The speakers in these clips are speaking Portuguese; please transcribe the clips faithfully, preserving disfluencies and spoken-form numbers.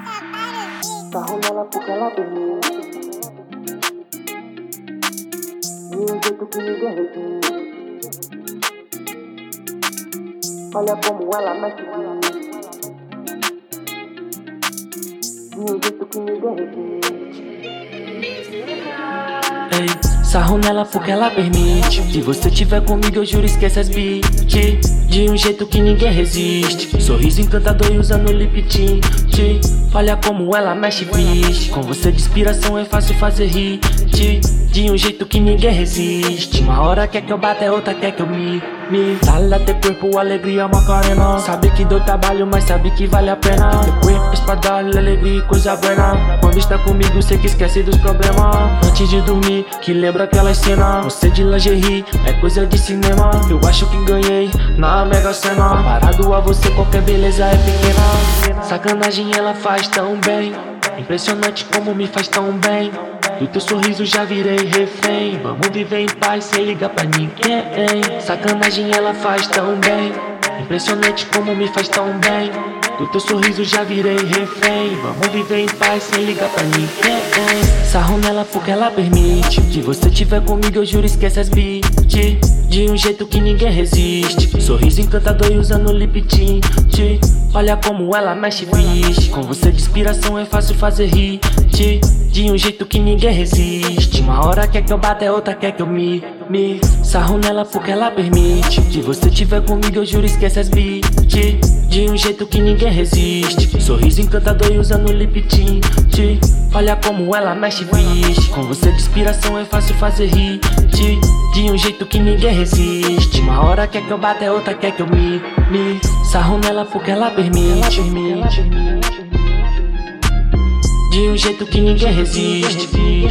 Sarro nela porque ela permite, de um jeito que ninguém resiste. Olha como ela mexe, de um jeito que ninguém resiste. Ei, sarro nela porque ela permite. Se você tiver comigo eu juro esquece as beat, de um jeito que ninguém resiste. Sorriso encantador e usando lip tint. Olha como ela mexe, bicho. Com você de inspiração é fácil fazer hit, de um jeito que ninguém resiste. Uma hora quer que eu bata, é outra quer que eu me me Dale teu corpo, alegria, Macarena. Sabe que dou trabalho, mas sabe que vale a pena. Teu corpo é pra dar alegria e coisa buena. Quando está comigo, sei que esquece dos problemas. Antes de dormir, que lembra aquela cena. Você de lingerie, é coisa de cinema. Eu acho que ganhei na Mega Sena. Comparado a você, qualquer beleza é pequena. Sacanagem ela faz tão bem, impressionante como me faz tão bem. Do teu sorriso já virei refém. Vamos viver em paz sem ligar pra ninguém. Sacanagem ela faz tão bem, impressionante como me faz tão bem. Do teu sorriso já virei refém. Vamos viver em paz sem ligar pra ninguém. Sarro nela porque ela permite. Se você tiver comigo eu juro esquece as beat, de um jeito que ninguém resiste. Sorriso encantador e usando lip tint. Olha como ela mexe, bicho. Com você de inspiração é fácil fazer hit, de um jeito que ninguém resiste. Uma hora quer que eu bata, é outra quer que eu me me Sarro nela porque ela permite. Se você tiver comigo eu juro esquece as beat, de um jeito que ninguém resiste. Sorriso encantador e usando lip tint. Olha como ela mexe, bicho. Com você de inspiração é fácil fazer hit, de um jeito que ninguém resiste. Uma hora quer que eu bata, é outra quer que eu me me Sarro nela porque ela permite, de um jeito que ninguém resiste.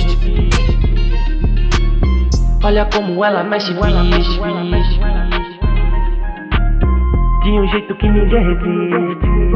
Olha como ela mexe, bicho, de um jeito que ninguém resiste.